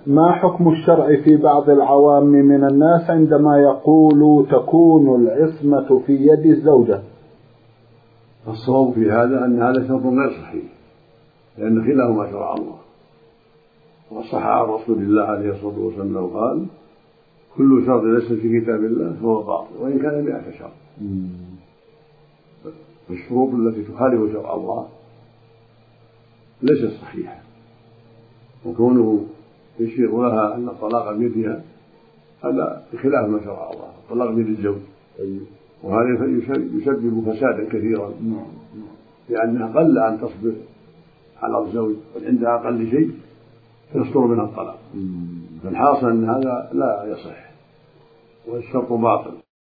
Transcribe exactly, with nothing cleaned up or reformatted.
ما حكم الشرع في بعض العوام من الناس عندما يقول تكون العصمة في يد الزوجة؟ الصواب في هذا أن هذا شرط غير صحيح، لأن خلاف ما شرع الله. وصح عن رسول الله عليه الصلاة والسلام قال: كل شرط ليس في كتاب الله فهو باطل وإن كان مئة شرط. الشروط التي تخالف شرع الله ليست صحيحة، وكونه يشير لها أن الطلاق بيدها هذا بخلاف ما شرع الله. الطلاق بيد الزوج، وهذا يسبب فسادا كثيرا، لأنها قل أن تصبر على الزوج وعندها أقل شيء يصدر منها الطلاق. فالحاصل أن هذا لا يصح والشرط باطل.